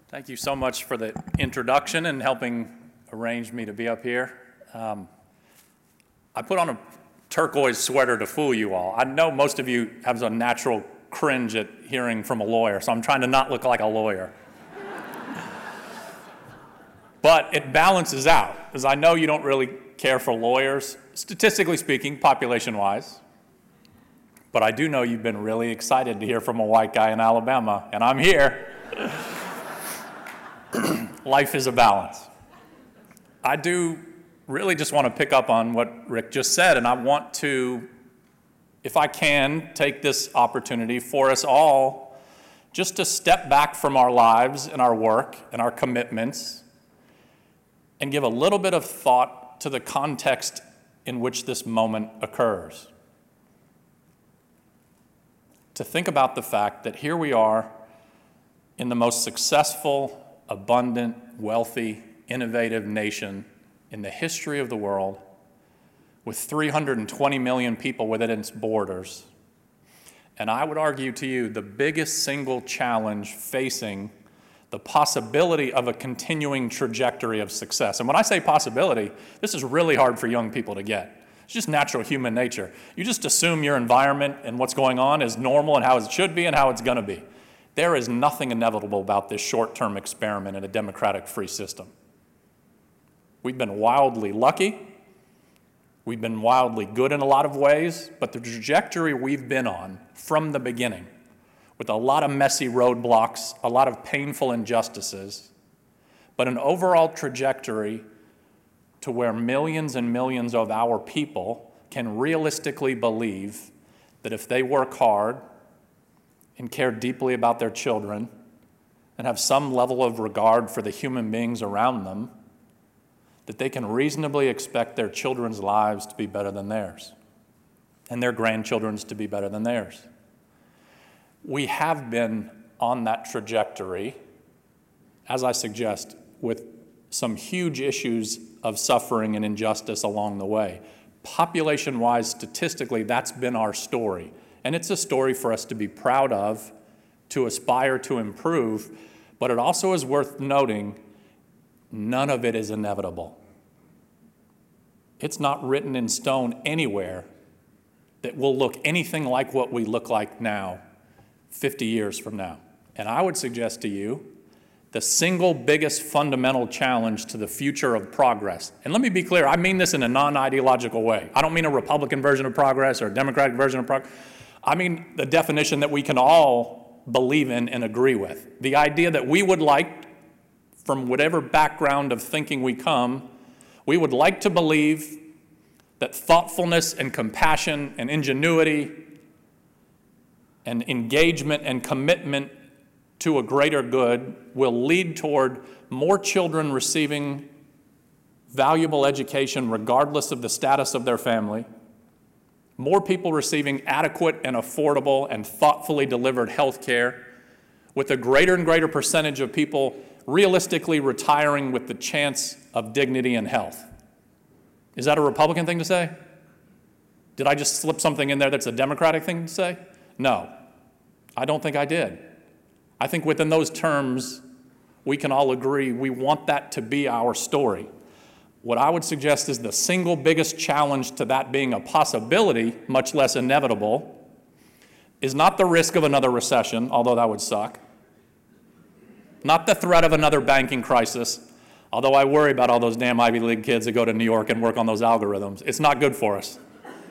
Thank you so much for the introduction and helping arrange me to be up here. I put on a turquoise sweater to fool you all. I know most of you have a natural cringe at hearing from a lawyer, so I'm trying to not look like a lawyer. But it balances out, because I know you don't really care for lawyers, statistically speaking, population-wise. But I do know you've been really excited to hear from a white guy in Alabama, and I'm here. Life is a balance. I do really just want to pick up on what Rick just said, and I want to, if I can, take this opportunity for us all just to step back from our lives and our work and our commitments and give a little bit of thought to the context in which this moment occurs. To think about the fact that here we are in the most successful, abundant, wealthy, innovative nation in the history of the world, with 320 million people within its borders. And I would argue to you the biggest single challenge facing the possibility of a continuing trajectory of success. And when I say possibility, this is really hard for young people to get. It's just natural human nature. You just assume your environment and what's going on is normal and how it should be and how it's going to be. There is nothing inevitable about this short-term experiment in a democratic free system. We've been wildly lucky. We've been wildly good in a lot of ways, but the trajectory we've been on from the beginning, with a lot of messy roadblocks, a lot of painful injustices, but an overall trajectory to where millions and millions of our people can realistically believe that if they work hard and care deeply about their children and have some level of regard for the human beings around them, that they can reasonably expect their children's lives to be better than theirs and their grandchildren's to be better than theirs. We have been on that trajectory, as I suggest, with some huge issues of suffering and injustice along the way. Population-wise, statistically, that's been our story. And it's a story for us to be proud of, to aspire to improve, but it also is worth noting none of it is inevitable. It's not written in stone anywhere that will look anything like what we look like now, 50 years from now. And I would suggest to you the single biggest fundamental challenge to the future of progress. And let me be clear, I mean this in a non-ideological way. I don't mean a Republican version of progress or a Democratic version of progress. I mean the definition that we can all believe in and agree with. The idea that we would like, from whatever background of thinking we come, we would like to believe that thoughtfulness and compassion and ingenuity and engagement and commitment to a greater good will lead toward more children receiving valuable education regardless of the status of their family, more people receiving adequate and affordable and thoughtfully delivered health care, with a greater and greater percentage of people realistically retiring with the chance of dignity and health. Is that a Republican thing to say? Did I just slip something in there that's a Democratic thing to say? No, I don't think I did. I think within those terms, we can all agree we want that to be our story. What I would suggest is the single biggest challenge to that being a possibility, much less inevitable, is not the risk of another recession, although that would suck, not the threat of another banking crisis, although I worry about all those damn Ivy League kids that go to New York and work on those algorithms. It's not good for us.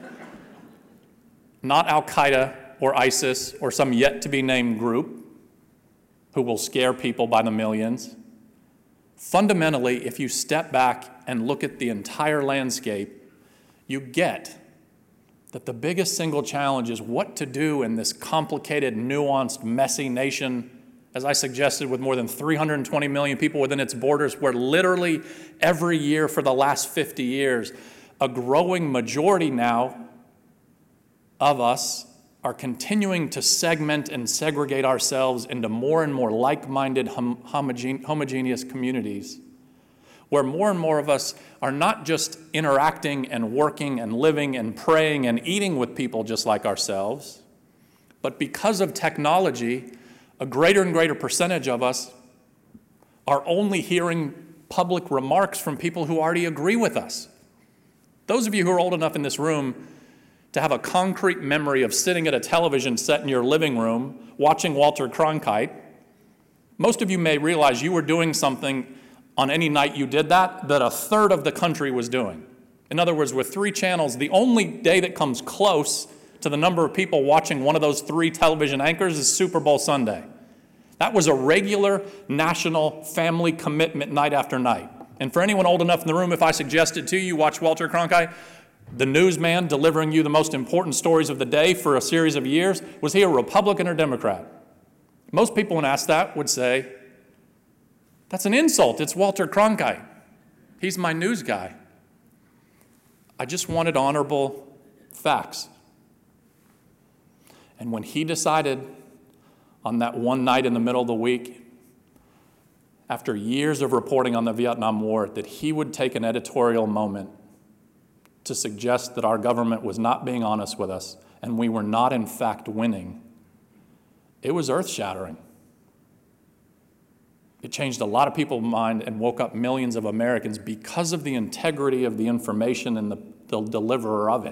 Not Al-Qaeda or ISIS or some yet-to-be-named group who will scare people by the millions. Fundamentally, if you step back and look at the entire landscape, you get that the biggest single challenge is what to do in this complicated, nuanced, messy nation, as I suggested, with more than 320 million people within its borders, where literally every year for the last 50 years, a growing majority now of us are continuing to segment and segregate ourselves into more and more like-minded, homogeneous communities, where more and more of us are not just interacting and working and living and praying and eating with people just like ourselves, but because of technology, a greater and greater percentage of us are only hearing public remarks from people who already agree with us. Those of you who are old enough in this room to have a concrete memory of sitting at a television set in your living room watching Walter Cronkite, most of you may realize you were doing something on any night you did that a third of the country was doing. In other words, with 3 channels, the only day that comes close to the number of people watching one of those 3 television anchors is Super Bowl Sunday. That was a regular national family commitment night after night. And for anyone old enough in the room, if I suggested to you, watch Walter Cronkite, the newsman delivering you the most important stories of the day for a series of years, was he a Republican or Democrat? Most people, when asked that, would say, that's an insult. It's Walter Cronkite. He's my news guy. I just wanted honorable facts. And when he decided on that one night in the middle of the week, after years of reporting on the Vietnam War, that he would take an editorial moment to suggest that our government was not being honest with us and we were not, in fact, winning, it was earth-shattering. It changed a lot of people's mind and woke up millions of Americans because of the integrity of the information and the deliverer of it.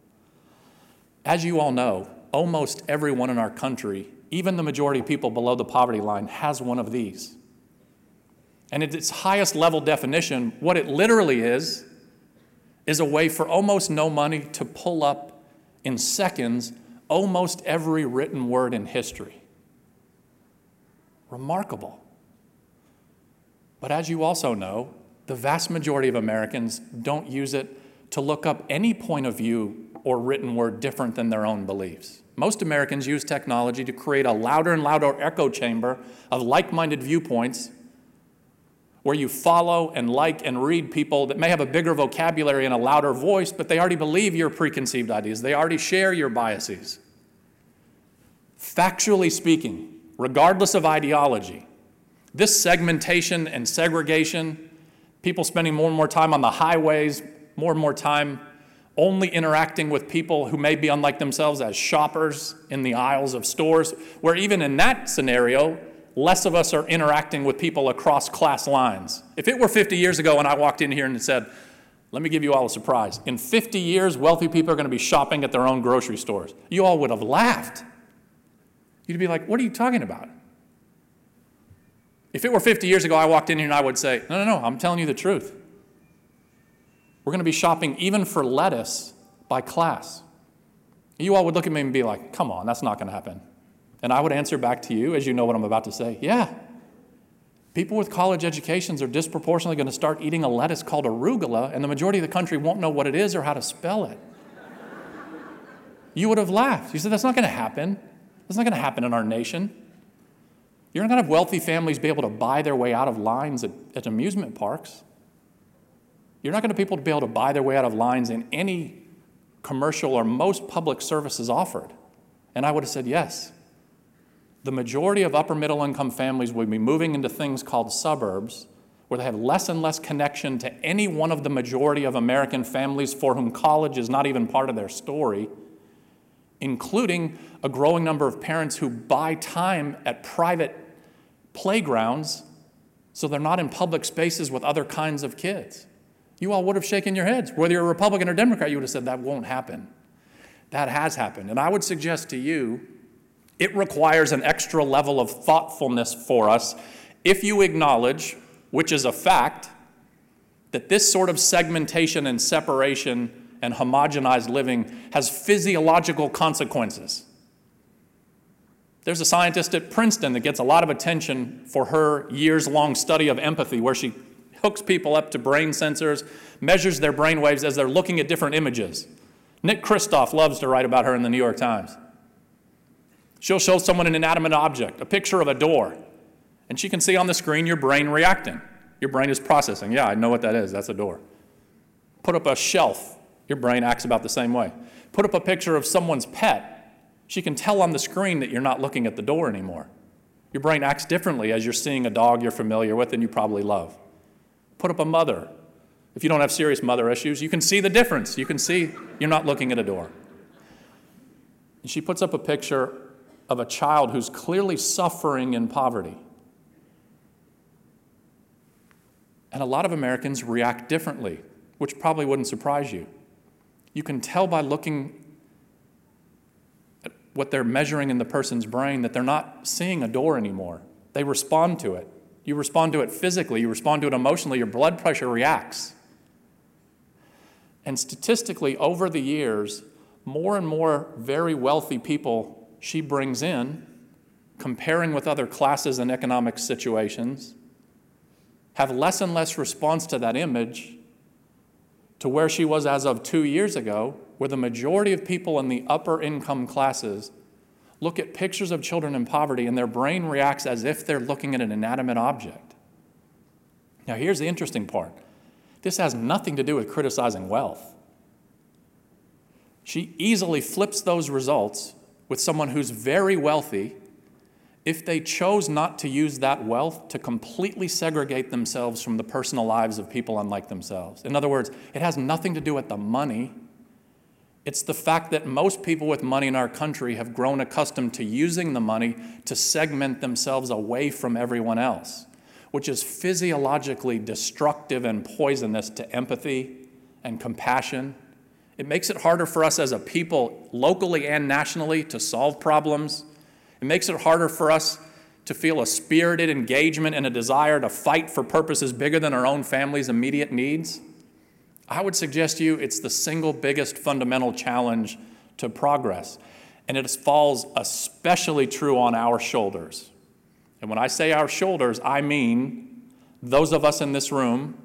As you all know, almost everyone in our country, even the majority of people below the poverty line, has one of these. And at its highest level definition, what it literally is a way for almost no money to pull up in seconds almost every written word in history. Remarkable. But as you also know, the vast majority of Americans don't use it to look up any point of view or written word different than their own beliefs. Most Americans use technology to create a louder and louder echo chamber of like-minded viewpoints where you follow and like and read people that may have a bigger vocabulary and a louder voice, but they already believe your preconceived ideas. They already share your biases. Factually speaking, regardless of ideology, this segmentation and segregation, people spending more and more time on the highways, more and more time only interacting with people who may be unlike themselves as shoppers in the aisles of stores, where even in that scenario, less of us are interacting with people across class lines. If it were 50 years ago and I walked in here and said, let me give you all a surprise. In 50 years, wealthy people are going to be shopping at their own grocery stores. You all would have laughed. You'd be like, what are you talking about? If it were 50 years ago, I walked in here and I would say, no, I'm telling you the truth. We're going to be shopping even for lettuce by class. You all would look at me and be like, come on, that's not going to happen. And I would answer back to you, as you know what I'm about to say, yeah. People with college educations are disproportionately going to start eating a lettuce called arugula, and the majority of the country won't know what it is or how to spell it. You would have laughed. You said, that's not going to happen. That's not going to happen in our nation. You're not going to have wealthy families be able to buy their way out of lines at amusement parks. You're not going to have people to be able to buy their way out of lines in any commercial or most public services offered. And I would have said yes. The majority of upper middle income families will be moving into things called suburbs, where they have less and less connection to any one of the majority of American families for whom college is not even part of their story, including a growing number of parents who buy time at private playgrounds so they're not in public spaces with other kinds of kids. You all would have shaken your heads. Whether you're a Republican or Democrat, you would have said that won't happen. That has happened. And I would suggest to you, it requires an extra level of thoughtfulness for us if you acknowledge, which is a fact, that this sort of segmentation and separation and homogenized living has physiological consequences. There's a scientist at Princeton that gets a lot of attention for her years-long study of empathy, where she hooks people up to brain sensors, measures their brain waves as they're looking at different images. Nick Kristof loves to write about her in the New York Times. She'll show someone an inanimate object, a picture of a door, and she can see on the screen your brain reacting. Your brain is processing. Yeah, I know what that is. That's a door. Put up a shelf. Your brain acts about the same way. Put up a picture of someone's pet. She can tell on the screen that you're not looking at the door anymore. Your brain acts differently as you're seeing a dog you're familiar with and you probably love. Put up a mother. If you don't have serious mother issues, you can see the difference. You can see you're not looking at a door. And she puts up a picture of a child who's clearly suffering in poverty. And a lot of Americans react differently, which probably wouldn't surprise you. You can tell by looking at what they're measuring in the person's brain that they're not seeing a door anymore. They respond to it. You respond to it physically, you respond to it emotionally, your blood pressure reacts. And statistically, over the years, more and more very wealthy people she brings in, comparing with other classes and economic situations, have less and less response to that image to where she was as of 2 years ago, where the majority of people in the upper income classes look at pictures of children in poverty and their brain reacts as if they're looking at an inanimate object. Now, here's the interesting part. This has nothing to do with criticizing wealth. She easily flips those results with someone who's very wealthy if they chose not to use that wealth to completely segregate themselves from the personal lives of people unlike themselves. In other words, it has nothing to do with the money. It's the fact that most people with money in our country have grown accustomed to using the money to segment themselves away from everyone else, which is physiologically destructive and poisonous to empathy and compassion. It makes it harder for us as a people, locally and nationally, to solve problems. It makes it harder for us to feel a spirited engagement and a desire to fight for purposes bigger than our own family's immediate needs. I would suggest to you it's the single biggest fundamental challenge to progress. And it falls especially true on our shoulders. And when I say our shoulders, I mean those of us in this room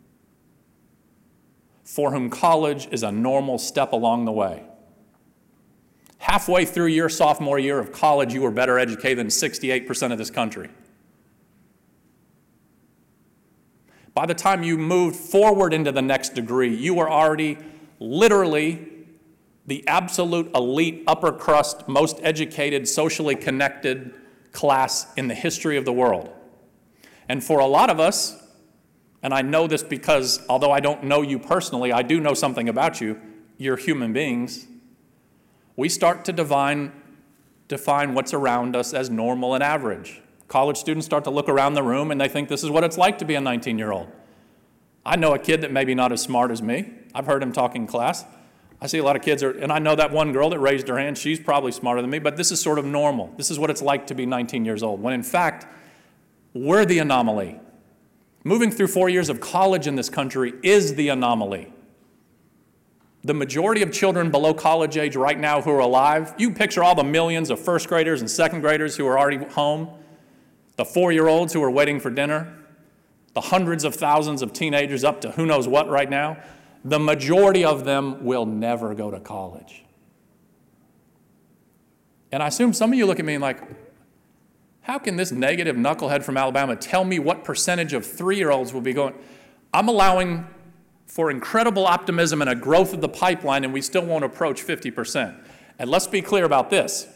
for whom college is a normal step along the way. Halfway through your sophomore year of college, you were better educated than 68% of this country. By the time you moved forward into the next degree, you were already literally the absolute elite, upper crust, most educated, socially connected class in the history of the world. And for a lot of us, and I know this because although I don't know you personally, I do know something about you, you're human beings. We start to define what's around us as normal and average. College students start to look around the room and they think this is what it's like to be a 19-year-old. I know a kid that maybe not as smart as me. I've heard him talk in class. I see a lot of kids, and I know that one girl that raised her hand, she's probably smarter than me, but this is sort of normal. This is what it's like to be 19 years old, when in fact, we're the anomaly. Moving through 4 years of college in this country is the anomaly. The majority of children below college age right now who are alive, you picture all the millions of first graders and second graders who are already home, the 4-year-olds who are waiting for dinner, the hundreds of thousands of teenagers up to who knows what right now, the majority of them will never go to college. And I assume some of you look at me and like, how can this negative knucklehead from Alabama tell me what percentage of 3-year-olds will be going? I'm allowing for incredible optimism and a growth of the pipeline, and we still won't approach 50%. And let's be clear about this.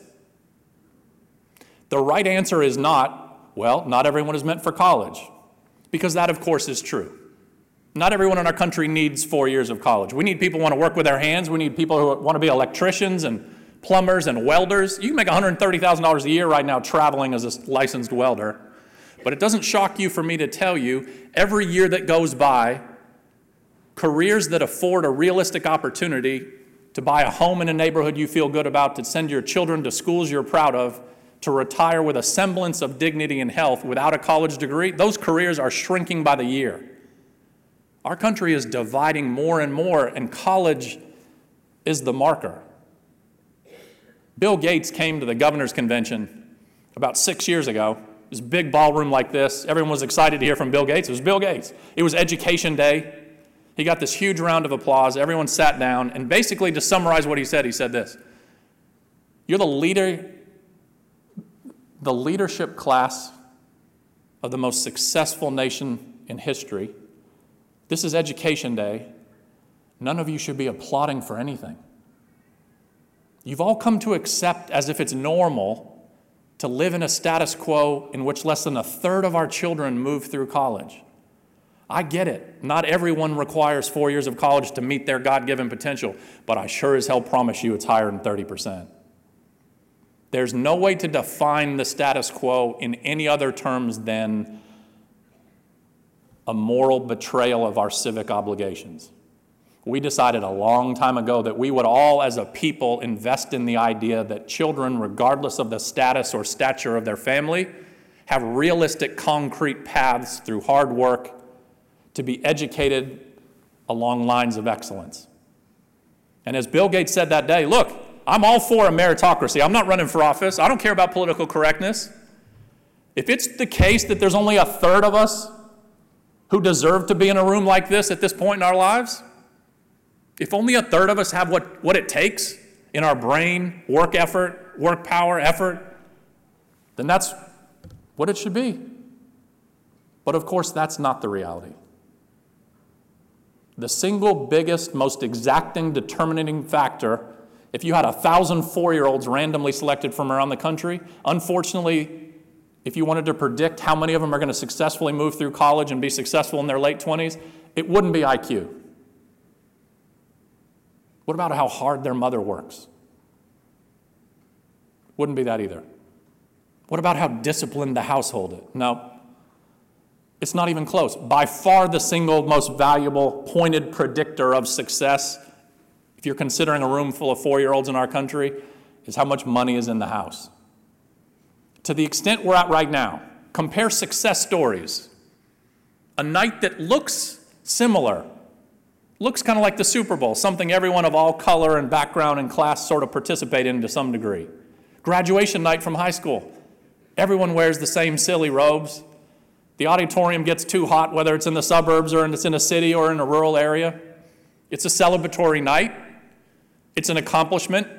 The right answer is not, well, not everyone is meant for college, because that, of course, is true. Not everyone in our country needs 4 years of college. We need people who want to work with their hands. We need people who want to be electricians and plumbers and welders. You can make $130,000 a year right now traveling as a licensed welder. But it doesn't shock you for me to tell you, every year that goes by, careers that afford a realistic opportunity to buy a home in a neighborhood you feel good about, to send your children to schools you're proud of, to retire with a semblance of dignity and health without a college degree, those careers are shrinking by the year. Our country is dividing more and more, and college is the marker. Bill Gates came to the governor's convention about 6 years ago. This big ballroom like this. Everyone was excited to hear from Bill Gates. It was Bill Gates. It was Education Day. He got this huge round of applause. Everyone sat down, and basically to summarize what he said this: you're the leadership class of the most successful nation in history. This is Education Day. None of you should be applauding for anything. You've all come to accept as if it's normal to live in a status quo in which less than a third of our children move through college. I get it. Not everyone requires 4 years of college to meet their God-given potential, but I sure as hell promise you it's higher than 30%. There's no way to define the status quo in any other terms than a moral betrayal of our civic obligations. We decided a long time ago that we would all, as a people, invest in the idea that children, regardless of the status or stature of their family, have realistic, concrete paths through hard work to be educated along lines of excellence. And as Bill Gates said that day, look, I'm all for a meritocracy. I'm not running for office. I don't care about political correctness. If it's the case that there's only a third of us who deserve to be in a room like this at this point in our lives, if only a third of us have what it takes in our brain, work effort, work power, effort, then that's what it should be. But of course, that's not the reality. The single biggest, most exacting, determining factor, if you had 1,000 4-year-olds randomly selected from around the country, unfortunately, if you wanted to predict how many of them are going to successfully move through college and be successful in their late 20s, it wouldn't be IQ. What about how hard their mother works? Wouldn't be that either. What about how disciplined the household is? No, it's not even close. By far the single most valuable pointed predictor of success, if you're considering a room full of 4-year-olds in our country, is how much money is in the house. To the extent we're at right now, compare success stories. A night that looks similar, looks kind of like the Super Bowl, something everyone of all color and background and class sort of participate in to some degree. Graduation night from high school. Everyone wears the same silly robes. The auditorium gets too hot, whether it's in the suburbs or it's in a city or in a rural area. It's a celebratory night. It's an accomplishment.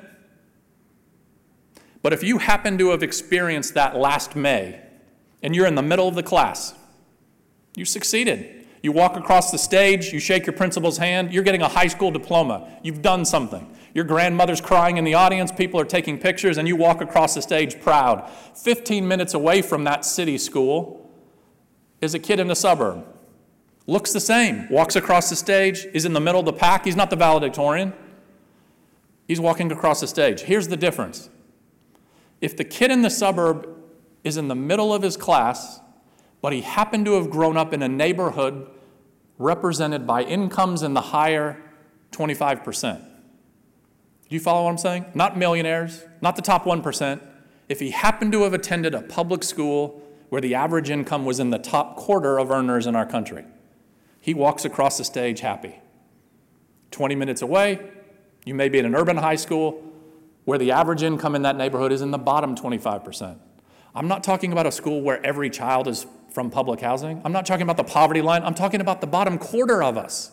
But if you happen to have experienced that last May, and you're in the middle of the class, you succeeded. You walk across the stage, you shake your principal's hand, you're getting a high school diploma. You've done something. Your grandmother's crying in the audience, people are taking pictures, and you walk across the stage proud. 15 minutes away from that city school is a kid in the suburb. Looks the same, walks across the stage, is in the middle of the pack. He's not the valedictorian. He's walking across the stage. Here's the difference. If the kid in the suburb is in the middle of his class, but he happened to have grown up in a neighborhood represented by incomes in the higher 25%. Do you follow what I'm saying? Not millionaires, not the top 1%. If he happened to have attended a public school where the average income was in the top quarter of earners in our country, he walks across the stage happy. 20 minutes away, you may be in an urban high school where the average income in that neighborhood is in the bottom 25%. I'm not talking about a school where every child is from public housing. I'm not talking about the poverty line. I'm talking about the bottom quarter of us.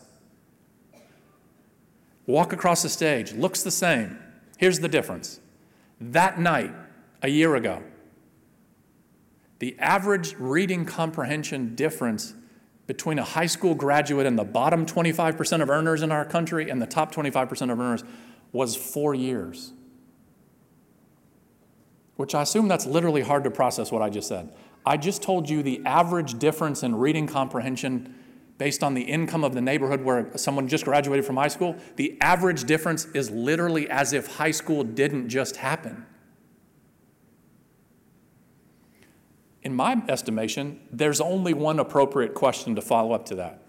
Walk across the stage, looks the same. Here's the difference. That night, a year ago, the average reading comprehension difference between a high school graduate and the bottom 25% of earners in our country and the top 25% of earners was 4 years. Which I assume that's literally hard to process what I just said. I just told you the average difference in reading comprehension based on the income of the neighborhood where someone just graduated from high school. The average difference is literally as if high school didn't just happen. In my estimation, there's only one appropriate question to follow up to that.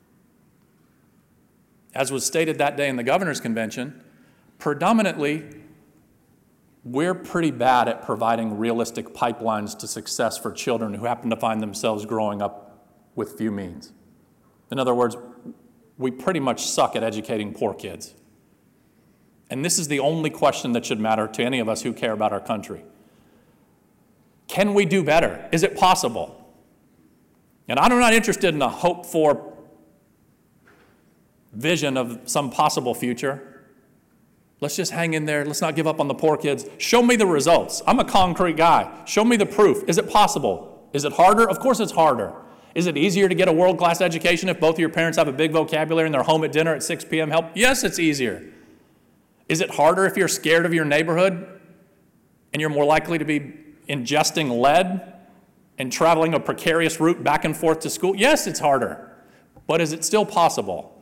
As was stated that day in the governor's convention, predominantly, we're pretty bad at providing realistic pipelines to success for children who happen to find themselves growing up with few means. In other words, we pretty much suck at educating poor kids. And this is the only question that should matter to any of us who care about our country. Can we do better? Is it possible? And I'm not interested in a hope-for vision of some possible future. Let's just hang in there. Let's not give up on the poor kids. Show me the results. I'm a concrete guy. Show me the proof. Is it possible? Is it harder? Of course it's harder. Is it easier to get a world-class education if both of your parents have a big vocabulary and they're home at dinner at 6 p.m. help? Yes, it's easier. Is it harder if you're scared of your neighborhood and you're more likely to be ingesting lead and traveling a precarious route back and forth to school? Yes, it's harder. But is it still possible?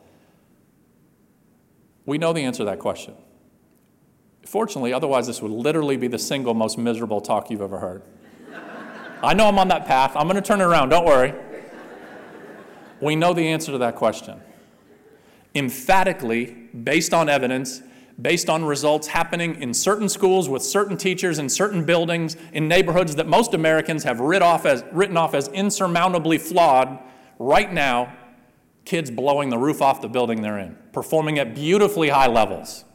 We know the answer to that question. Fortunately, otherwise this would literally be the single most miserable talk you've ever heard. I know I'm on that path. I'm going to turn it around. Don't worry. We know the answer to that question. Emphatically, based on evidence, based on results happening in certain schools with certain teachers in certain buildings in neighborhoods that most Americans have written off as insurmountably flawed, right now, kids blowing the roof off the building they're in, performing at beautifully high levels.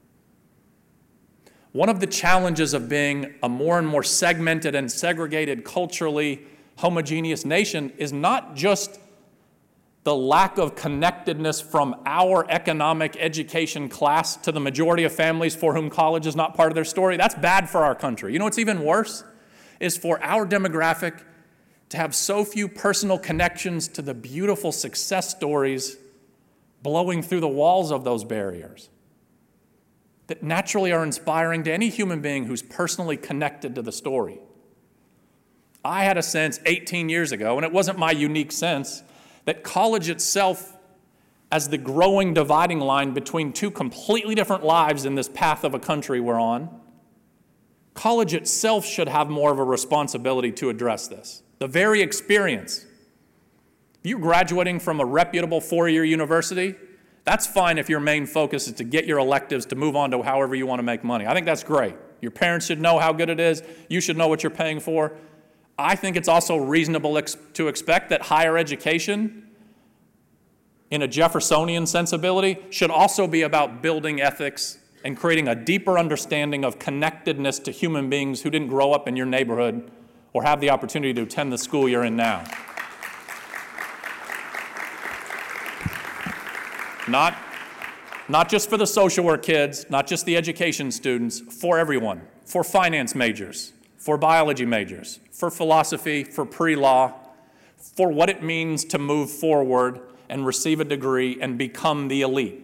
One of the challenges of being a more and more segmented and segregated, culturally homogeneous nation is not just the lack of connectedness from our economic education class to the majority of families for whom college is not part of their story. That's bad for our country. You know what's even worse? Is for our demographic to have so few personal connections to the beautiful success stories blowing through the walls of those barriers that naturally are inspiring to any human being who's personally connected to the story. I had a sense 18 years ago, and it wasn't my unique sense, that college itself, as the growing dividing line between two completely different lives in this path of a country we're on, college itself should have more of a responsibility to address this. The very experience. If you're graduating from a reputable four-year university, that's fine if your main focus is to get your electives to move on to however you want to make money. I think that's great. Your parents should know how good it is. You should know what you're paying for. I think it's also reasonable to expect that higher education, in a Jeffersonian sensibility, should also be about building ethics and creating a deeper understanding of connectedness to human beings who didn't grow up in your neighborhood or have the opportunity to attend the school you're in now. Not just for the social work kids, not just the education students, for everyone, for finance majors, for biology majors, for philosophy, for pre-law, for what it means to move forward and receive a degree and become the elite.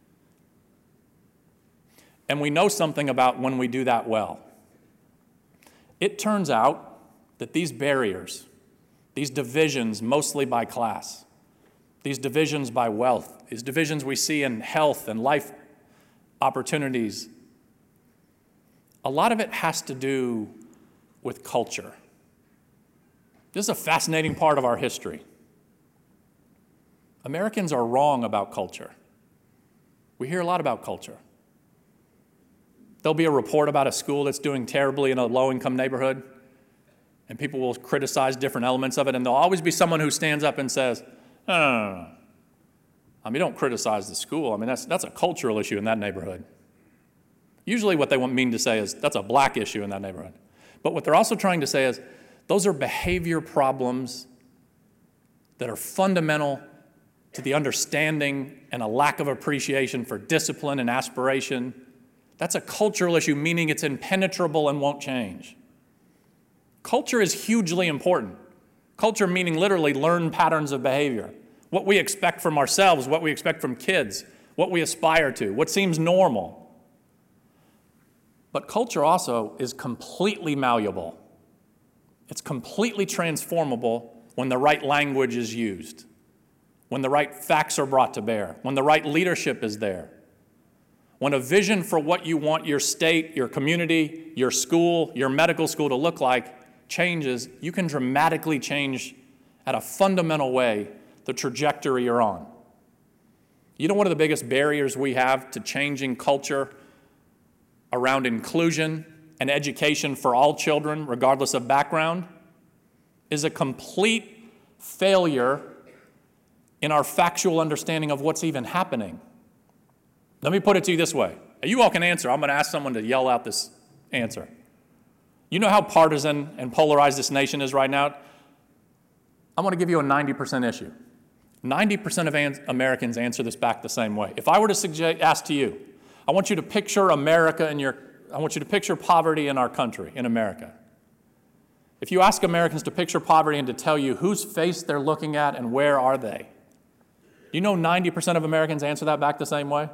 And we know something about when we do that well. It turns out that these barriers, these divisions mostly by class, these divisions by wealth, these divisions we see in health and life opportunities, a lot of it has to do with culture. This is a fascinating part of our history. Americans are wrong about culture. We hear a lot about culture. There'll be a report about a school that's doing terribly in a low-income neighborhood, and people will criticize different elements of it, and there'll always be someone who stands up and says, no. I mean, don't criticize the school. I mean, that's a cultural issue in that neighborhood. Usually what they mean to say is that's a black issue in that neighborhood. But what they're also trying to say is those are behavior problems that are fundamental to the understanding and a lack of appreciation for discipline and aspiration. That's a cultural issue, meaning it's impenetrable and won't change. Culture is hugely important. Culture meaning literally learned patterns of behavior. What we expect from ourselves, what we expect from kids, what we aspire to, what seems normal. But culture also is completely malleable. It's completely transformable when the right language is used, when the right facts are brought to bear, when the right leadership is there. When a vision for what you want your state, your community, your school, your medical school to look like changes, you can dramatically change at a fundamental way the trajectory you're on. You know, one of the biggest barriers we have to changing culture around inclusion and education for all children, regardless of background, is a complete failure in our factual understanding of what's even happening. Let me put it to you this way. You all can answer. I'm going to ask someone to yell out this answer. You know how partisan and polarized this nation is right now? I'm going to give you a 90% issue. 90% of Americans answer this back the same way. If I were to ask to you, I want you to picture America I want you to picture poverty in our country, in America. If you ask Americans to picture poverty and to tell you whose face they're looking at and where are they, you know 90% of Americans answer that back the same way?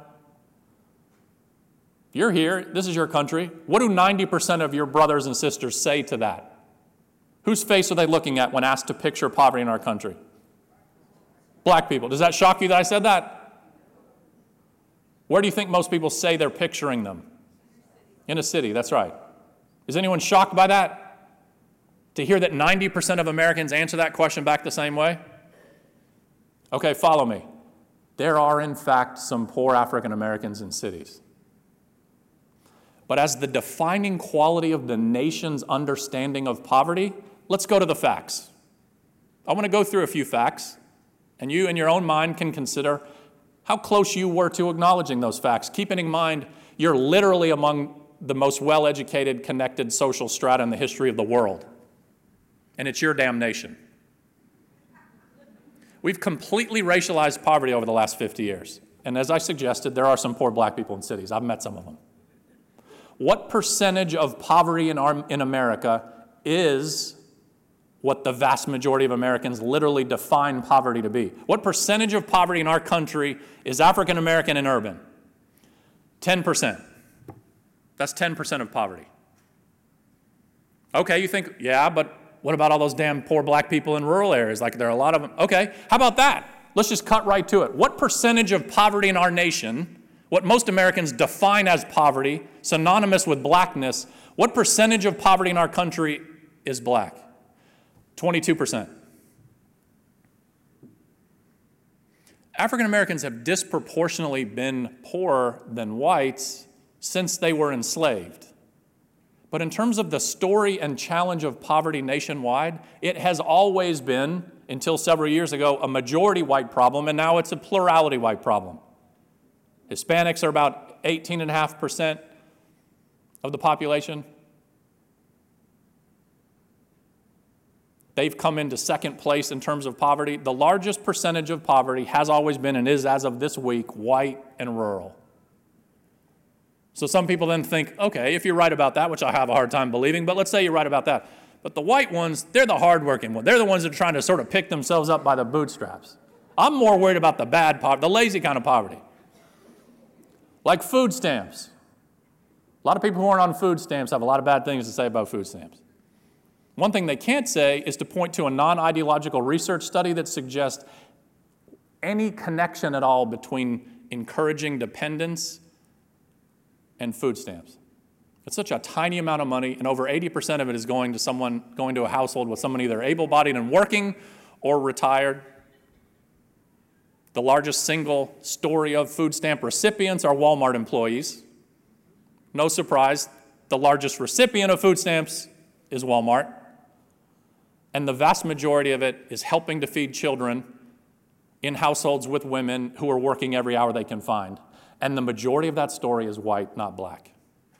You're here, this is your country. What do 90% of your brothers and sisters say to that? Whose face are they looking at when asked to picture poverty in our country? Black people. Does that shock you that I said that? Where do you think most people say they're picturing them? In a city, that's right. Is anyone shocked by that? To hear that 90% of Americans answer that question back the same way? Okay, follow me. There are, in fact, some poor African Americans in cities. But as the defining quality of the nation's understanding of poverty, let's go to the facts. I want to go through a few facts, and you in your own mind can consider how close you were to acknowledging those facts, keeping in mind you're literally among the most well-educated, connected social strata in the history of the world. And it's your damn nation. We've completely racialized poverty over the last 50 years. And as I suggested, there are some poor black people in cities. I've met some of them. What percentage of poverty in America is what the vast majority of Americans literally define poverty to be? What percentage of poverty in our country is African American and urban? 10%. That's 10% of poverty. Okay, you think, yeah, but what about all those damn poor black people in rural areas? Like there are a lot of them. Okay, how about that? Let's just cut right to it. What percentage of poverty in our nation, what most Americans define as poverty, synonymous with blackness, what percentage of poverty in our country is black? 22%. African Americans have disproportionately been poorer than whites since they were enslaved. But in terms of the story and challenge of poverty nationwide, it has always been, until several years ago, a majority white problem, and now it's a plurality white problem. Hispanics are about 18.5% of the population. They've come into second place in terms of poverty. The largest percentage of poverty has always been and is, as of this week, white and rural. So some people then think, okay, if you're right about that, which I have a hard time believing, but let's say you're right about that. But the white ones, they're the hardworking ones. They're the ones that are trying to sort of pick themselves up by the bootstraps. I'm more worried about the bad poverty, the lazy kind of poverty. Like food stamps. A lot of people who aren't on food stamps have a lot of bad things to say about food stamps. One thing they can't say is to point to a non-ideological research study that suggests any connection at all between encouraging dependence and food stamps. It's such a tiny amount of money, and over 80% of it is going to a household with someone either able-bodied and working or retired. The largest single story of food stamp recipients are Walmart employees. No surprise, the largest recipient of food stamps is Walmart. And the vast majority of it is helping to feed children in households with women who are working every hour they can find. And the majority of that story is white, not black.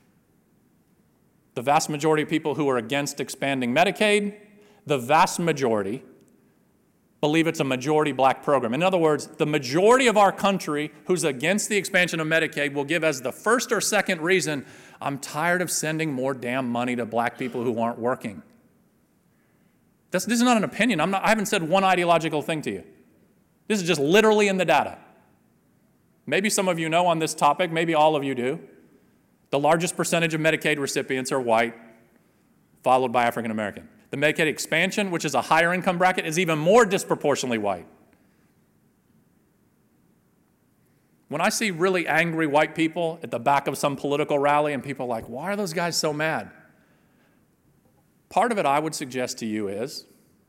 The vast majority of people who are against expanding Medicaid, the vast majority believe it's a majority black program. In other words, the majority of our country who's against the expansion of Medicaid will give as the first or second reason, I'm tired of sending more damn money to black people who aren't working. This is not an opinion. I haven't said one ideological thing to you. This is just literally in the data. Maybe some of you know on this topic, maybe all of you do. The largest percentage of Medicaid recipients are white, followed by African American. The Medicaid expansion, which is a higher income bracket, is even more disproportionately white. When I see really angry white people at the back of some political rally and people are like, why are those guys so mad? Part of it I would suggest to you is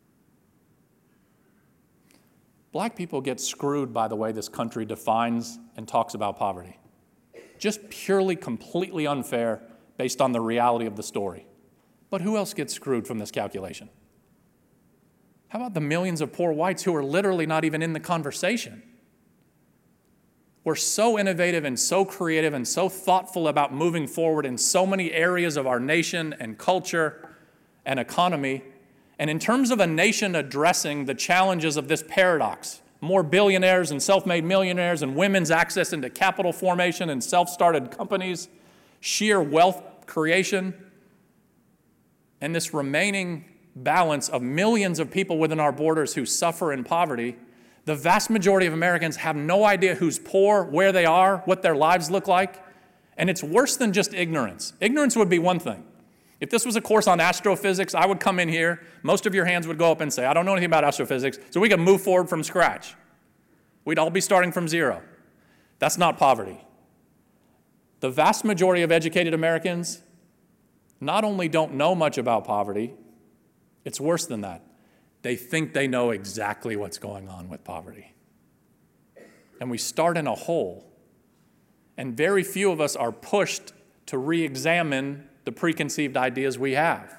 black people get screwed by the way this country defines and talks about poverty. Just purely, completely unfair based on the reality of the story. But who else gets screwed from this calculation? How about the millions of poor whites who are literally not even in the conversation? We're so innovative and so creative and so thoughtful about moving forward in so many areas of our nation and culture and economy. And in terms of a nation addressing the challenges of this paradox, more billionaires and self-made millionaires and women's access into capital formation and self-started companies, sheer wealth creation, and this remaining balance of millions of people within our borders who suffer in poverty, the vast majority of Americans have no idea who's poor, where they are, what their lives look like, and it's worse than just ignorance. Ignorance would be one thing. If this was a course on astrophysics, I would come in here, most of your hands would go up and say, I don't know anything about astrophysics, so we can move forward from scratch. We'd all be starting from zero. That's not poverty. The vast majority of educated Americans not only don't know much about poverty, it's worse than that. They think they know exactly what's going on with poverty. and we start in a hole. And very few of us are pushed to re-examine the preconceived ideas we have.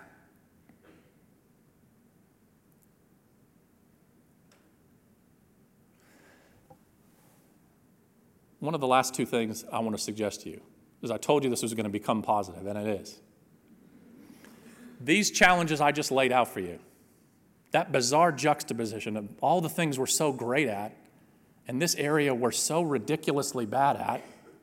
One of the last two things I want to suggest to you is I told you this was going to become positive, and it is. These challenges I just laid out for you, that bizarre juxtaposition of all the things we're so great at and this area we're so ridiculously bad at,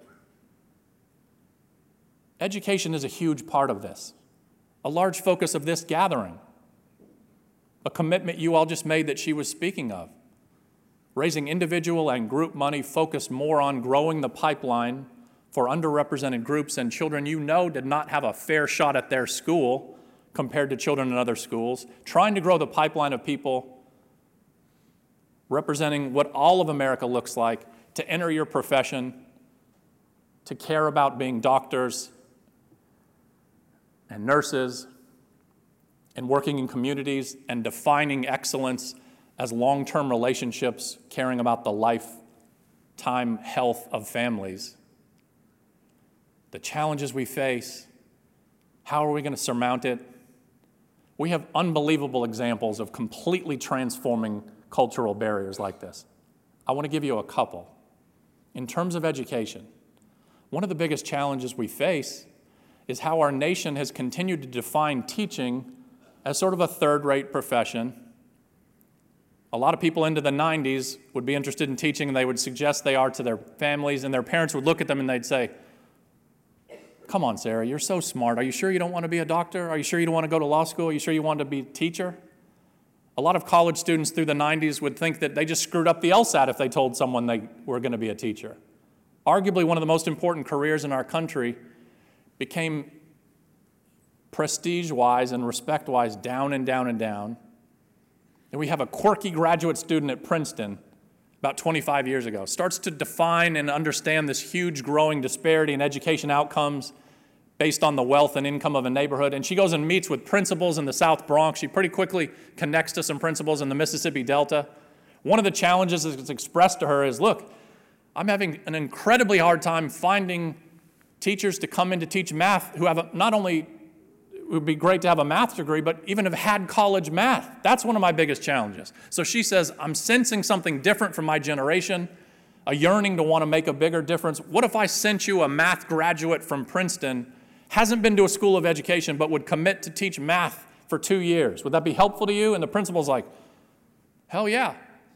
education is a huge part of this, a large focus of this gathering, a commitment you all just made that she was speaking of. Raising individual and group money focused more on growing the pipeline for underrepresented groups and children you know did not have a fair shot at their school compared to children in other schools, trying to grow the pipeline of people representing what all of America looks like to enter your profession, to care about being doctors and nurses and working in communities and defining excellence as long-term relationships, caring about the lifetime health of families. The challenges we face, how are we going to surmount it? We have unbelievable examples of completely transforming cultural barriers like this. I want to give you a couple. In terms of education, one of the biggest challenges we face is how our nation has continued to define teaching as sort of a third-rate profession. A lot of people into the 90s would be interested in teaching, and they would suggest they are to their families, and their parents would look at them and they'd say, "Come on, Sarah, you're so smart. Are you sure you don't want to be a doctor? Are you sure you don't want to go to law school? Are you sure you want to be a teacher?" A lot of college students through the 90s would think that they just screwed up the LSAT if they told someone they were going to be a teacher. Arguably one of the most important careers in our country became prestige-wise and respect-wise down and down and down. And we have a quirky graduate student at Princeton about 25 years ago, starts to define and understand this huge growing disparity in education outcomes based on the wealth and income of a neighborhood. And she goes and meets with principals in the South Bronx. She pretty quickly connects to some principals in the Mississippi Delta. One of the challenges that's expressed to her is, look, I'm having an incredibly hard time finding teachers to come in to teach math who have not only it would be great to have a math degree, but even have had college math. That's one of my biggest challenges. So she says, I'm sensing something different from my generation, a yearning to want to make a bigger difference. What if I sent you a math graduate from Princeton, hasn't been to a school of education, but would commit to teach math for 2 years? Would that be helpful to you? And the principal's like, hell yeah.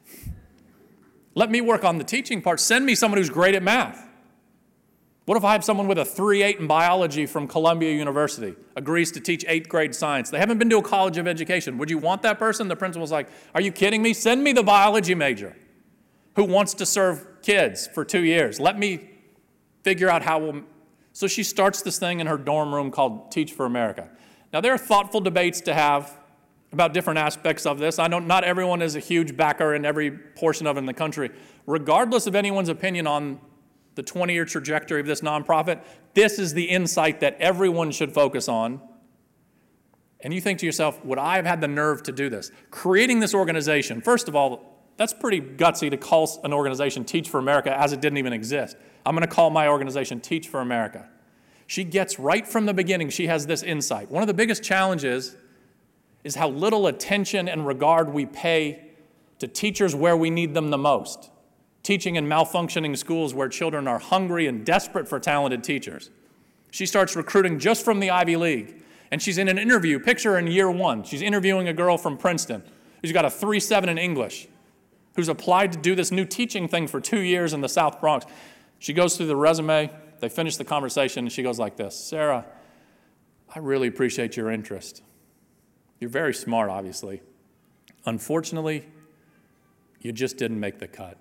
Let me work on the teaching part. Send me someone who's great at math. What if I have someone with a 3.8 in biology from Columbia University, agrees to teach 8th grade science? They haven't been to a college of education. Would you want that person? The principal's like, are you kidding me? Send me the biology major who wants to serve kids for 2 years. Let me figure out how we'll... So she starts this thing in her dorm room called Teach for America. Now, there are thoughtful debates to have about different aspects of this. I know not everyone is a huge backer in every portion of it in the country. Regardless of anyone's opinion on the 20-year trajectory of this nonprofit, this is the insight that everyone should focus on. And you think to yourself, would I have had the nerve to do this? Creating this organization, first of all, that's pretty gutsy to call an organization Teach for America as it didn't even exist. I'm going to call my organization Teach for America. She gets right from the beginning, she has this insight. One of the biggest challenges is how little attention and regard we pay to teachers where we need them the most. Teaching in malfunctioning schools where children are hungry and desperate for talented teachers. She starts recruiting just from the Ivy League. And she's in an interview, picture her in year one. She's interviewing a girl from Princeton who's got a 3.7 in English, who's applied to do this new teaching thing for 2 years in the South Bronx. She goes through the resume, they finish the conversation, and she goes like this, Sarah, I really appreciate your interest. You're very smart, obviously. Unfortunately, you just didn't make the cut.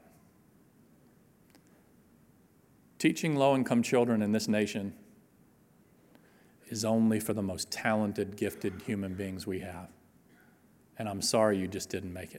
Teaching low-income children in this nation is only for the most talented, gifted human beings we have. And I'm sorry you just didn't make it.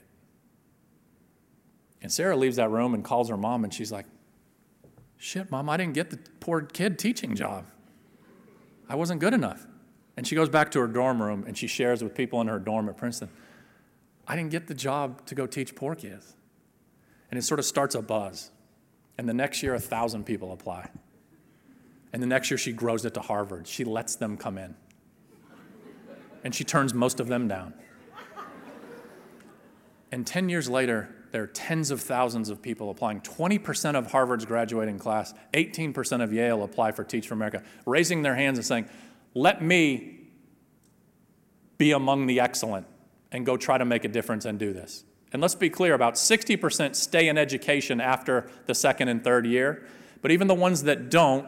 And Sarah leaves that room and calls her mom, and she's like, shit, Mom, I didn't get the poor kid teaching job. I wasn't good enough. And she goes back to her dorm room, and she shares with people in her dorm at Princeton, I didn't get the job to go teach poor kids. And it sort of starts a buzz. And the next year, 1,000 people apply. And the next year, she grows it to Harvard. She lets them come in. And she turns most of them down. And 10 years later, there are tens of thousands of people applying. 20% of Harvard's graduating class, 18% of Yale apply for Teach for America, raising their hands and saying, let me be among the excellent and go try to make a difference and do this. And let's be clear, about 60% stay in education after the second and third year. But even the ones that don't,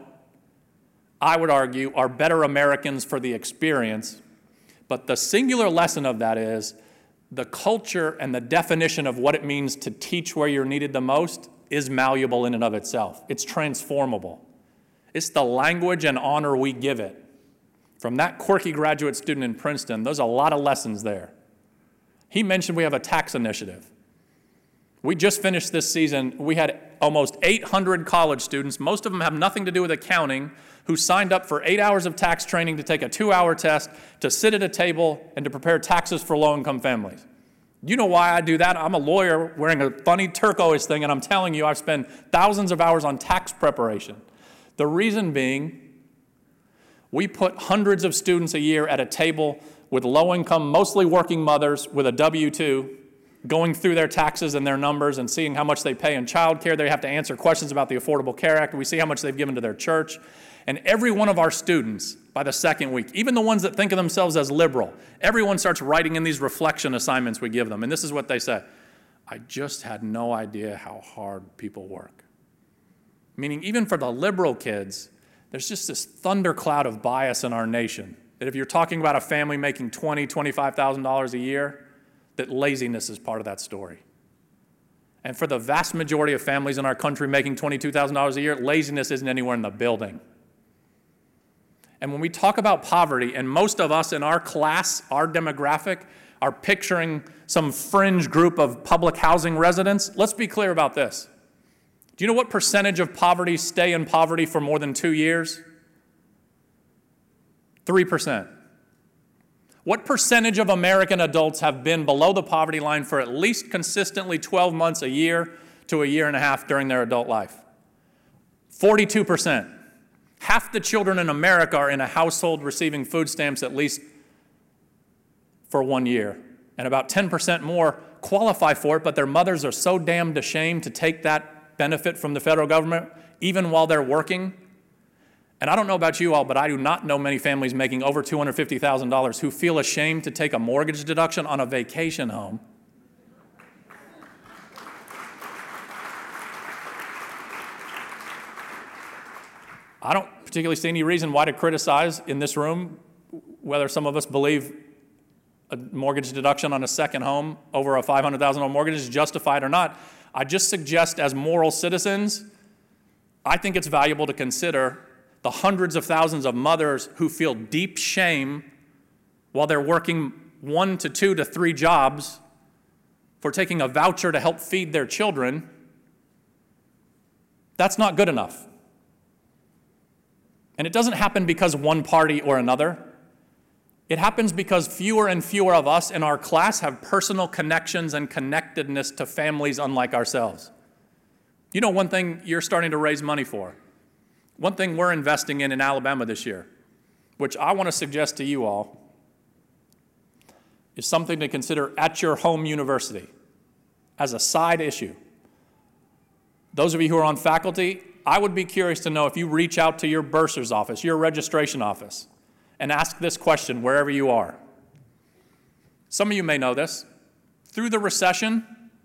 I would argue, are better Americans for the experience. But the singular lesson of that is the culture and the definition of what it means to teach where you're needed the most is malleable in and of itself. It's transformable. It's the language and honor we give it. From that quirky graduate student in Princeton, there's a lot of lessons there. He mentioned we have a tax initiative. We just finished this season. We had almost 800 college students, most of them have nothing to do with accounting, who signed up for 8 hours of tax training to take a 2-hour test, to sit at a table, and to prepare taxes for low-income families. You know why I do that? I'm a lawyer wearing a funny turquoise thing, and I'm telling you I've spent thousands of hours on tax preparation. The reason being, we put hundreds of students a year at a table with low-income, mostly working mothers with a W-2, going through their taxes and their numbers and seeing how much they pay in child care. They have to answer questions about the Affordable Care Act. We see how much they've given to their church. And every one of our students, by the second week, even the ones that think of themselves as liberal, everyone starts writing in these reflection assignments we give them. And this is what they say: I just had no idea how hard people work. Meaning, even for the liberal kids, there's just this thundercloud of bias in our nation that if you're talking about a family making $20,000, $25,000 a year, that laziness is part of that story. And for the vast majority of families in our country making $22,000 a year, laziness isn't anywhere in the building. And when we talk about poverty, and most of us in our class, our demographic, are picturing some fringe group of public housing residents, let's be clear about this. Do you know what percentage of poverty stay in poverty for more than 2 years? 3%. What percentage of American adults have been below the poverty line for at least consistently 12 months a year to a year and a half during their adult life? 42%. Half the children in America are in a household receiving food stamps at least for 1 year. And about 10% more qualify for it, but their mothers are so damned ashamed to take that benefit from the federal government, even while they're working. And I don't know about you all, but I do not know many families making over $250,000 who feel ashamed to take a mortgage deduction on a vacation home. I don't particularly see any reason why to criticize in this room whether some of us believe a mortgage deduction on a second home over a $500,000 mortgage is justified or not. I just suggest, as moral citizens, I think it's valuable to consider the hundreds of thousands of mothers who feel deep shame while they're working 1 to 2 to 3 jobs for taking a voucher to help feed their children. That's not good enough. And it doesn't happen because one party or another. It happens because fewer and fewer of us in our class have personal connections and connectedness to families unlike ourselves. You know, one thing you're starting to raise money for, one thing we're investing in Alabama this year, which I want to suggest to you all, is something to consider at your home university as a side issue. Those of you who are on faculty, I would be curious to know if you reach out to your bursar's office, your registration office, and ask this question wherever you are. Some of you may know this. Through the recession,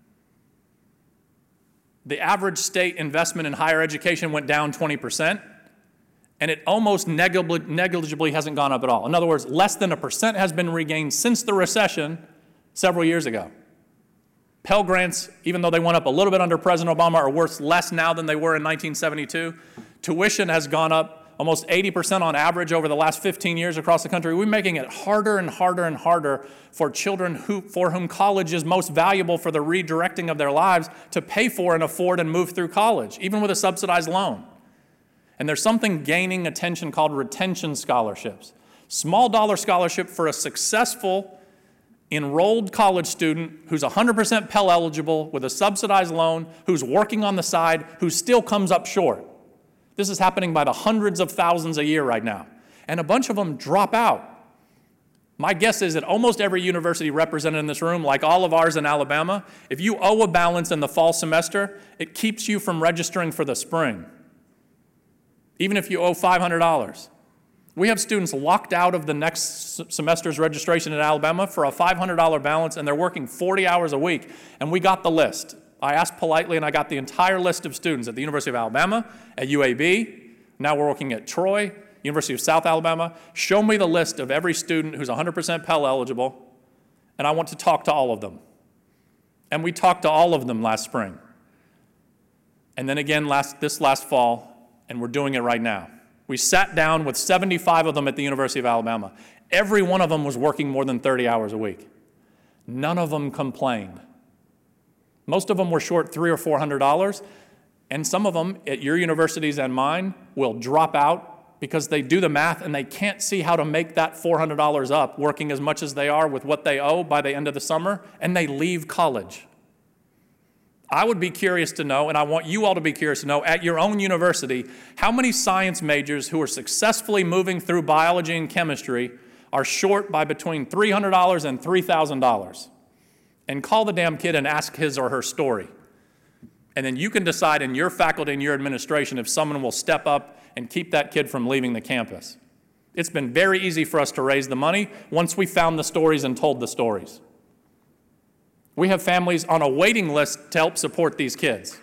the average state investment in higher education went down 20%, and it almost negligibly hasn't gone up at all. In other words, less than 1% has been regained since the recession several years ago. Pell Grants, even though they went up a little bit under President Obama, are worth less now than they were in 1972. Tuition has gone up almost 80% on average over the last 15 years across the country. We're making it harder and harder and harder for children for whom college is most valuable for the redirecting of their lives to pay for and afford and move through college, even with a subsidized loan. And there's something gaining attention called retention scholarships. Small dollar scholarship for a successful enrolled college student who's 100% Pell eligible with a subsidized loan, who's working on the side, who still comes up short. This is happening by the hundreds of thousands a year right now. And a bunch of them drop out. My guess is that almost every university represented in this room, like all of ours in Alabama, if you owe a balance in the fall semester, it keeps you from registering for the spring, even if you owe $500. We have students locked out of the next semester's registration in Alabama for a $500 balance, and they're working 40 hours a week, and we got the list. I asked politely, and I got the entire list of students at the University of Alabama, at UAB, now we're working at Troy, University of South Alabama. Show me the list of every student who's 100% Pell eligible, and I want to talk to all of them. And we talked to all of them last spring. And then again this last fall, and we're doing it right now. We sat down with 75 of them at the University of Alabama. Every one of them was working more than 30 hours a week. None of them complained. Most of them were short $300 or $400, and some of them at your universities and mine will drop out because they do the math and they can't see how to make that $400 up working as much as they are with what they owe by the end of the summer, and they leave college. I would be curious to know, and I want you all to be curious to know, at your own university, how many science majors who are successfully moving through biology and chemistry are short by between $300 and $3,000. And call the damn kid and ask his or her story. And then you can decide in your faculty and your administration if someone will step up and keep that kid from leaving the campus. It's been very easy for us to raise the money once we found the stories and told the stories. We have families on a waiting list to help support these kids.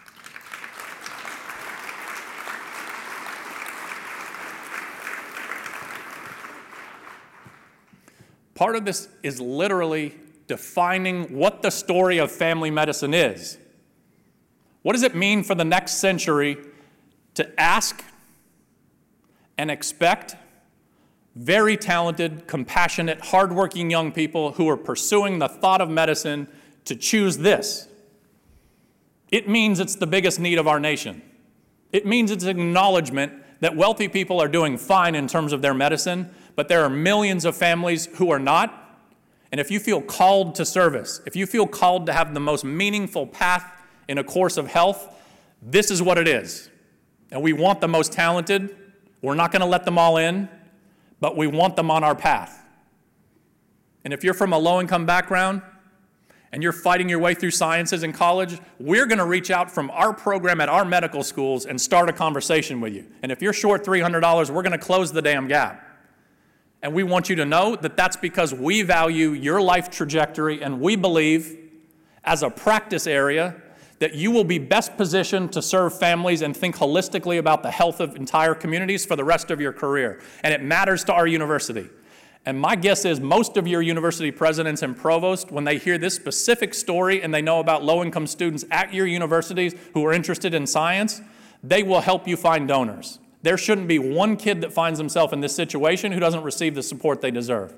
Part of this is literally defining what the story of family medicine is. What does it mean for the next century to ask and expect very talented, compassionate, hardworking young people who are pursuing the thought of medicine to choose this? It means it's the biggest need of our nation. It means it's an acknowledgement that wealthy people are doing fine in terms of their medicine, but there are millions of families who are not. And if you feel called to service, if you feel called to have the most meaningful path in a course of health, this is what it is. And we want the most talented. We're not going to let them all in, but we want them on our path. And if you're from a low-income background and you're fighting your way through sciences in college, we're going to reach out from our program at our medical schools and start a conversation with you. And if you're short $300, we're going to close the damn gap. And we want you to know that that's because we value your life trajectory, and we believe, as a practice area, that you will be best positioned to serve families and think holistically about the health of entire communities for the rest of your career. And it matters to our university. And my guess is most of your university presidents and provosts, when they hear this specific story and they know about low-income students at your universities who are interested in science, they will help you find donors. There shouldn't be one kid that finds himself in this situation who doesn't receive the support they deserve.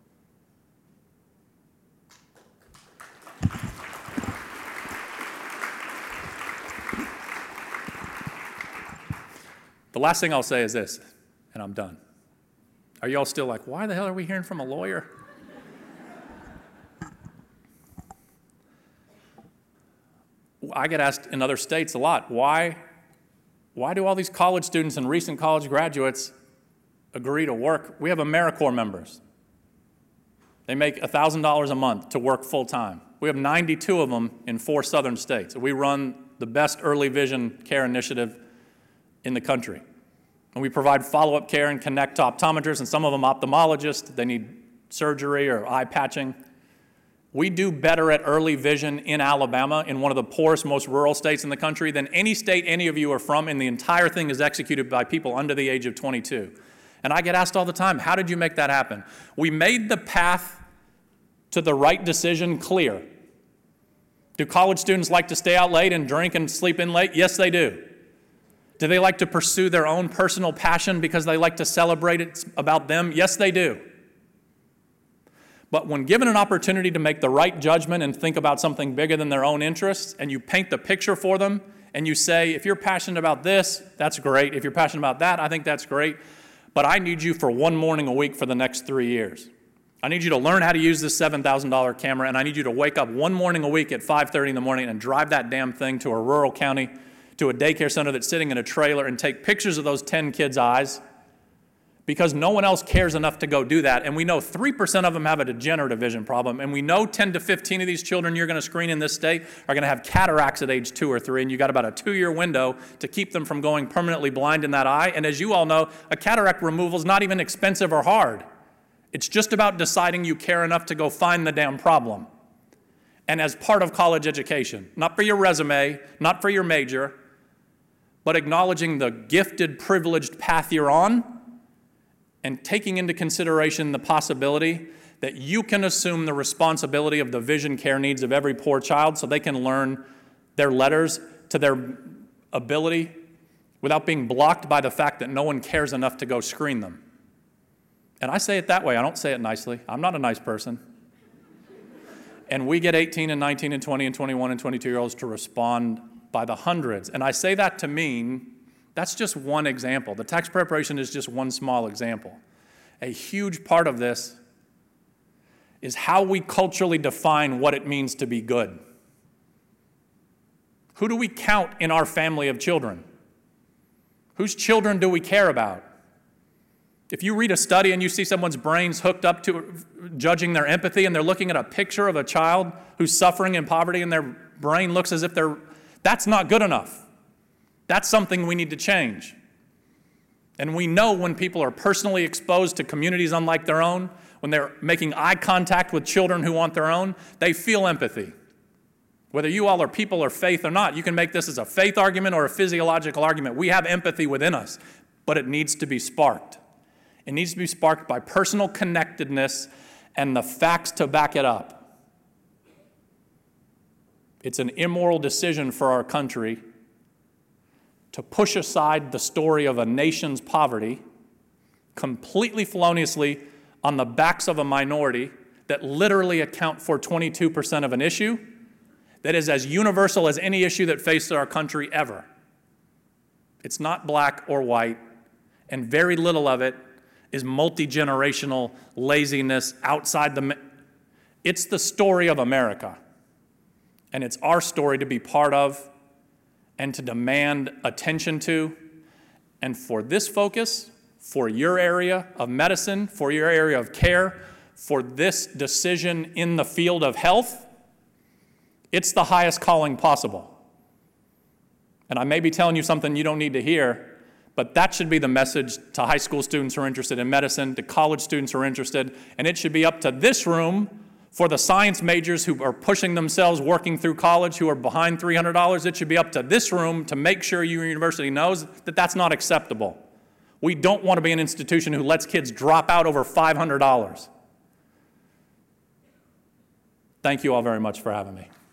The last thing I'll say is this, and I'm done. Are you all still like, why the hell are we hearing from a lawyer? I get asked in other states a lot, why do all these college students and recent college graduates agree to work? We have AmeriCorps members. They make $1,000 a month to work full-time. We have 92 of them in 4 southern states. We run the best early vision care initiative in the country. And we provide follow-up care and connect to optometrists, and some of them ophthalmologists. They need surgery or eye patching. We do better at early vision in Alabama, in one of the poorest, most rural states in the country, than any state any of you are from, and the entire thing is executed by people under the age of 22. And I get asked all the time, how did you make that happen? We made the path to the right decision clear. Do college students like to stay out late and drink and sleep in late? Yes, they do. Do they like to pursue their own personal passion because they like to celebrate it about them? Yes, they do. But when given an opportunity to make the right judgment and think about something bigger than their own interests, and you paint the picture for them, and you say, if you're passionate about this, that's great. If you're passionate about that, I think that's great. But I need you for one morning a week for the next 3 years. I need you to learn how to use this $7,000 camera, and I need you to wake up one morning a week at 5:30 in the morning and drive that damn thing to a rural county, to a daycare center that's sitting in a trailer, and take pictures of those 10 kids' eyes, because no one else cares enough to go do that. And we know 3% of them have a degenerative vision problem, and we know 10 to 15 of these children you're going to screen in this state are going to have cataracts at age 2 or 3, and you got about a 2-year window to keep them from going permanently blind in that eye. And as you all know, a cataract removal is not even expensive or hard. It's just about deciding you care enough to go find the damn problem. And as part of college education, not for your resume, not for your major, but acknowledging the gifted, privileged path you're on, and taking into consideration the possibility that you can assume the responsibility of the vision care needs of every poor child so they can learn their letters to their ability without being blocked by the fact that no one cares enough to go screen them. And I say it that way. I don't say it nicely. I'm not a nice person. And we get 18 and 19 and 20 and 21 and 22-year-olds to respond by the hundreds. And I say that to mean that's just one example. The tax preparation is just one small example. A huge part of this is how we culturally define what it means to be good. Who do we count in our family of children? Whose children do we care about? If you read a study and you see someone's brains hooked up to judging their empathy, and they're looking at a picture of a child who's suffering in poverty and their brain looks as if that's not good enough. That's something we need to change. And we know when people are personally exposed to communities unlike their own, when they're making eye contact with children who want their own, they feel empathy. Whether you all are people or faith or not, you can make this as a faith argument or a physiological argument. We have empathy within us, but it needs to be sparked. It needs to be sparked by personal connectedness and the facts to back it up. It's an immoral decision for our country to push aside the story of a nation's poverty completely feloniously on the backs of a minority that literally account for 22% of an issue that is as universal as any issue that faces our country ever. It's not black or white, and very little of it is multi-generational laziness outside the... It's the story of America, and it's our story to be part of and to demand attention to. And for this focus, for your area of medicine, for your area of care, for this decision in the field of health, it's the highest calling possible. And I may be telling you something you don't need to hear, but that should be the message to high school students who are interested in medicine, to college students who are interested, and it should be up to this room for the science majors who are pushing themselves working through college, who are behind $300. It should be up to this room to make sure your university knows that that's not acceptable. We don't want to be an institution who lets kids drop out over $500. Thank you all very much for having me.